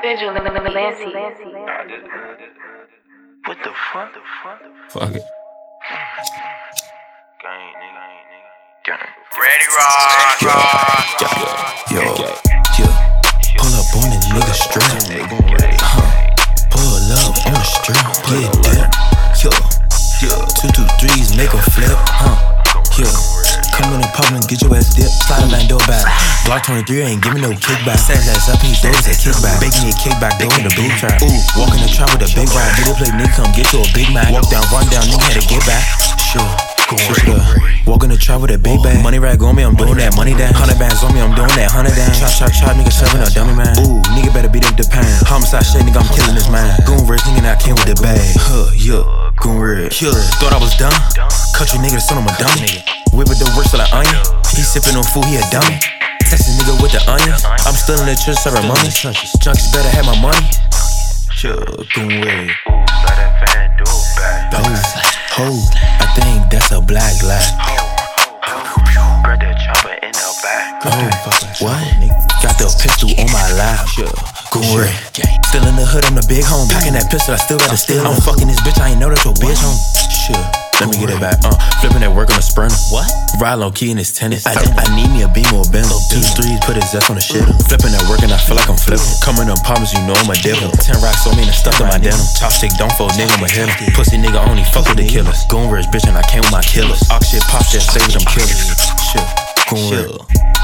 Vigil Lancy. What the fuck? Fuck it. Gang, nigga. Ready, rock. Yo. Pull up on a nigga straight. Pull up on the strip. Get that. Yo. 2 2 3s make a flip. Yo. Come in and pop and get your ass dipped. Slide a line door back. Block 23 ain't giving no kickback. Set his ass up, he throws a kickback. Baking a kickback, go in the big trap. Ooh, walk in the trap with a big ride. Get a plate, nigga, come get you a Big Mac. Walk down, run down, nigga had to get back. Sure. Switch it up. Walk in the trap with a big bag. Money rag on me, I'm doing that money down. 100 bands on me, I'm doing that 100 down. Chop, nigga serving a dummy man. Ooh, nigga better beat up the pound. Homicide shit, nigga, I'm killing this man. Goon rich, nigga, I came with the bag. Yeah, goon rich. Thought I was done. Cut your nigga, son, I'm a dummy. Whip with the worst of the onion. He sippin' on food, he a dummy. That's a nigga with the onions. I'm still in the church serving money. Junkies better have my money. Goon rich. Slide that fan door back. Ho, I think that's a black light. Grab that chopper in the back. What? Got the pistol on my lap. Goon rich. Still in the hood, I'm the big homie. Packing that pistol, I still gotta steal. I'm fucking this bitch, I ain't know that's your bitch home. Let me get it back. Flipping that work on a sprinter. What? Ride low key in his tennis. I need me a beam or a Benz. 2 3s, put his ass on the shit. Flipping that work and I feel like I'm flipping. Coming up palms, you know I'm a devil. 10 rocks on me and stuff in my denim. Chopstick, don't fold, nigga, I'ma hit him. Pussy nigga only fuck with the killers. Goon rich bitch and I came with my killers. Ox shit, pop shit, say with them killers. Goon rich.